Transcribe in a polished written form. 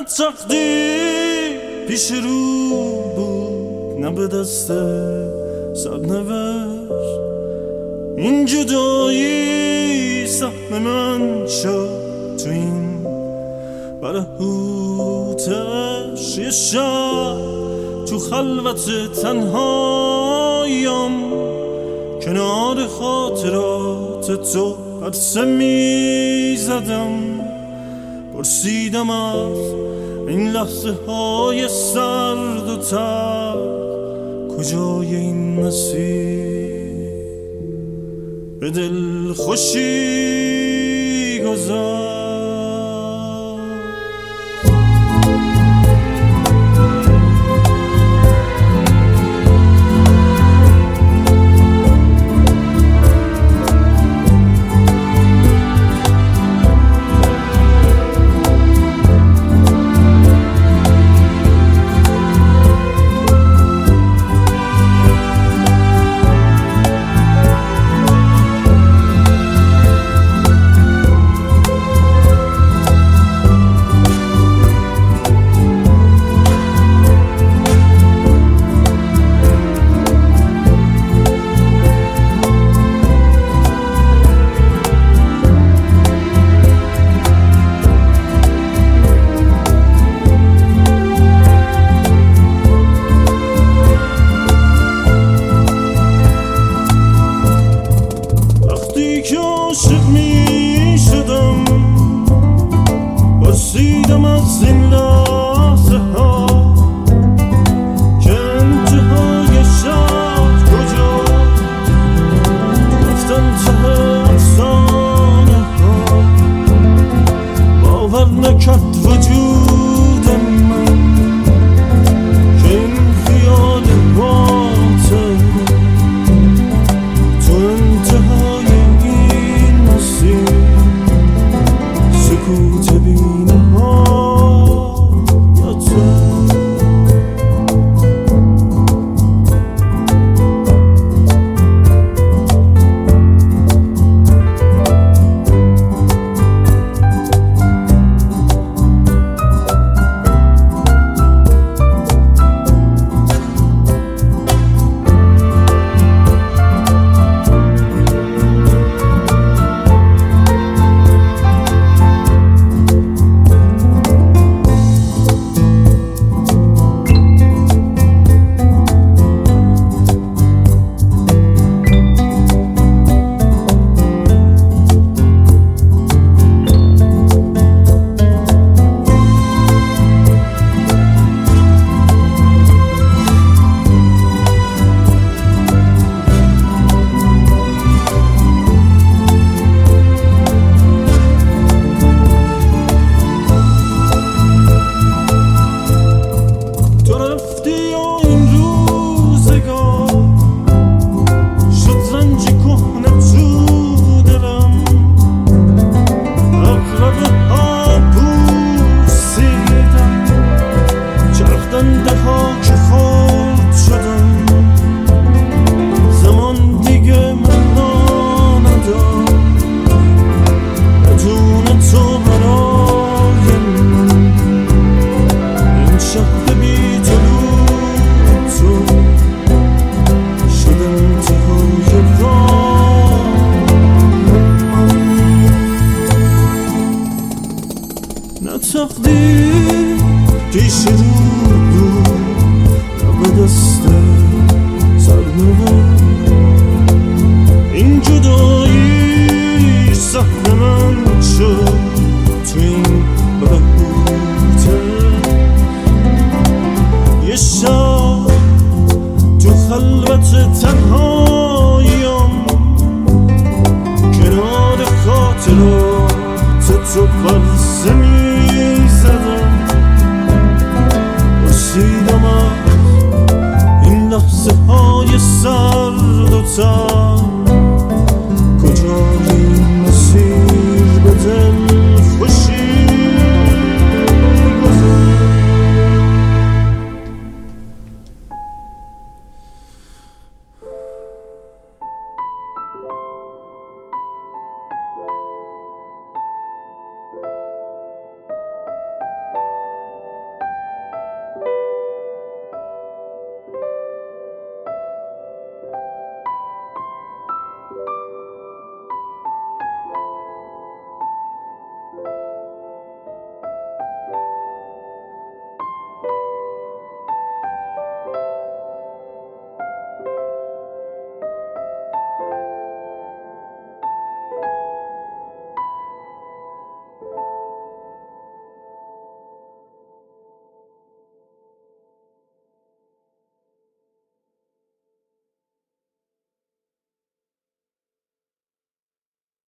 تقدیر پیش رو بود، نه به دست سرنوشت. این جدایی سهم من شد تو این برهوتش. یه شب تو خلوت تنهایم کنار خاطرات تو پرسه می زدم، پرسیدم از این لحظه های سرد و تر کجای این مسیر به دل خوشی گذشت. پرسیدم از این لحظه ها که انتهای شب کجا رفتن ته افسانه ها. باور نکرد وجود من که این خیال باطل تو انتهای این مسیر سکوت بینه ها یا تو. تقدیر پیش رو بود، نه به دست سرنوشت. این جدایی سهم من شد تو این بهبوته. یه شب تو خلوت تنهایم کنار خاطرات تو پرسه می زدم، پرسیدم از این لحظه های سرد و تر